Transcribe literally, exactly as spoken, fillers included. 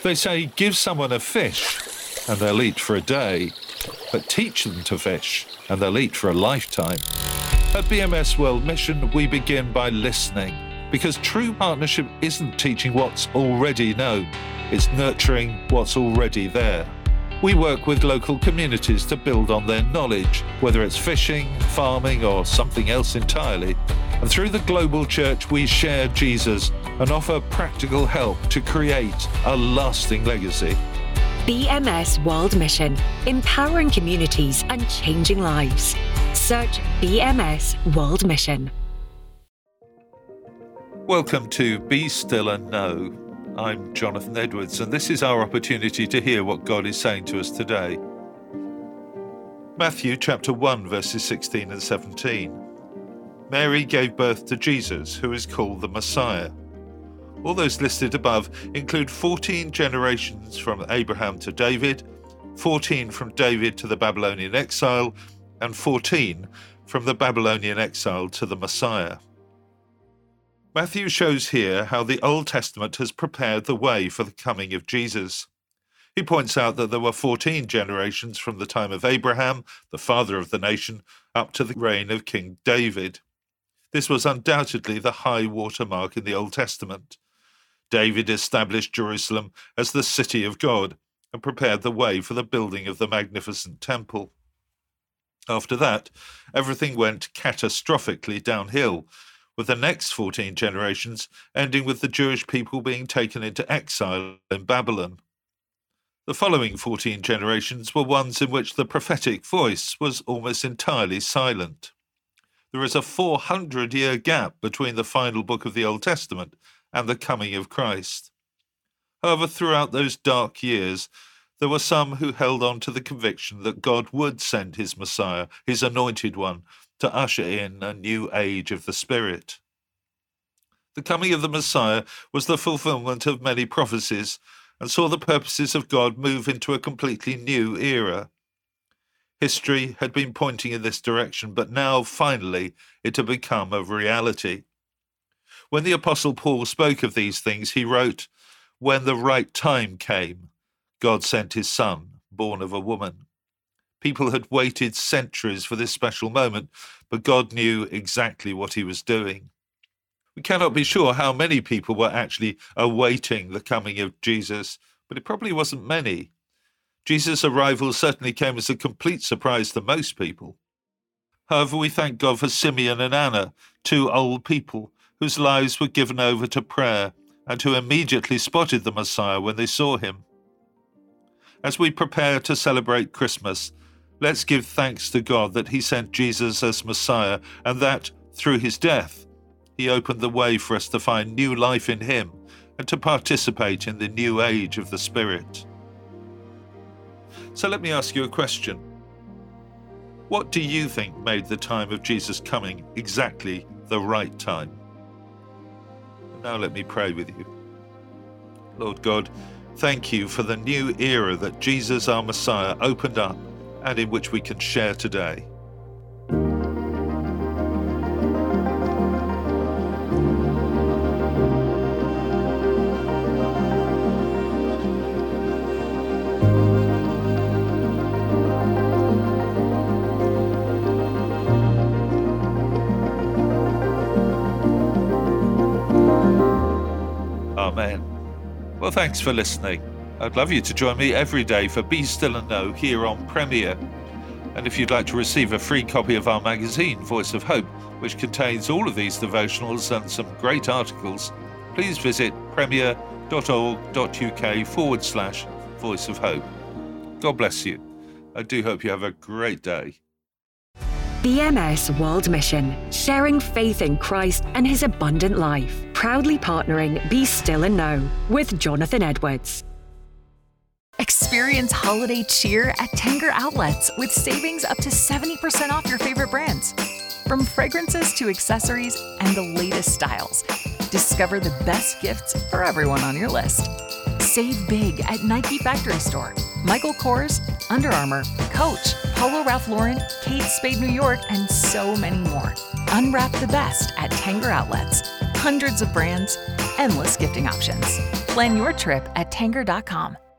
They say, give someone a fish and they'll eat for a day, but teach them to fish and they'll eat for a lifetime. At B M S World Mission, we begin by listening, because true partnership isn't teaching what's already known, it's nurturing what's already there. We work with local communities to build on their knowledge, whether it's fishing, farming, or something else entirely. And through the global church, we share Jesus and offer practical help to create a lasting legacy. B M S World Mission, empowering communities and changing lives. Search B M S World Mission. Welcome to Be Still and Know. I'm Jonathan Edwards, and this is our opportunity to hear what God is saying to us today. Matthew chapter one, verses sixteen and seventeen. Mary gave birth to Jesus, who is called the Messiah. All those listed above include fourteen generations from Abraham to David, fourteen from David to the Babylonian exile, and fourteen from the Babylonian exile to the Messiah. Matthew shows here how the Old Testament has prepared the way for the coming of Jesus. He points out that there were fourteen generations from the time of Abraham, the father of the nation, up to the reign of King David. This was undoubtedly the high water mark in the Old Testament. David established Jerusalem as the city of God and prepared the way for the building of the magnificent temple. After that, everything went catastrophically downhill, with the next fourteen generations ending with the Jewish people being taken into exile in Babylon. The following fourteen generations were ones in which the prophetic voice was almost entirely silent. There is a four hundred year gap between the final book of the Old Testament and the coming of Christ. However, throughout those dark years, there were some who held on to the conviction that God would send his Messiah, his anointed one, to usher in a new age of the Spirit. The coming of the Messiah was the fulfillment of many prophecies and saw the purposes of God move into a completely new era. History had been pointing in this direction, but now, finally, it had become a reality. When the Apostle Paul spoke of these things, he wrote, "When the right time came, God sent his Son, born of a woman." People had waited centuries for this special moment, but God knew exactly what he was doing. We cannot be sure how many people were actually awaiting the coming of Jesus, but it probably wasn't many. Jesus' arrival certainly came as a complete surprise to most people. However, we thank God for Simeon and Anna, two old people whose lives were given over to prayer and who immediately spotted the Messiah when they saw him. As we prepare to celebrate Christmas, let's give thanks to God that he sent Jesus as Messiah and that, through his death, he opened the way for us to find new life in him and to participate in the new age of the Spirit. So let me ask you a question. What do you think made the time of Jesus' coming exactly the right time? Now let me pray with you. Lord God, thank you for the new era that Jesus, our Messiah, opened up and in which we can share today. Amen. Well, thanks for listening. I'd love you to join me every day for Be Still and Know here on Premier. And if you'd like to receive a free copy of our magazine, Voice of Hope, which contains all of these devotionals and some great articles, please visit premier.org.uk forward slash Voice of Hope. God bless you. I do hope you have a great day. B M S World Mission, sharing faith in Christ and his abundant life. Proudly partnering Be Still and Know with Jonathan Edwards. Experience holiday cheer at Tanger Outlets with savings up to seventy percent off your favorite brands. From fragrances to accessories and the latest styles, discover the best gifts for everyone on your list. Save big at Nike Factory Store, Michael Kors, Under Armour, Coach, Polo Ralph Lauren, Kate Spade New York, and so many more. Unwrap the best at Tanger Outlets. Hundreds of brands, endless gifting options. Plan your trip at tanger dot com.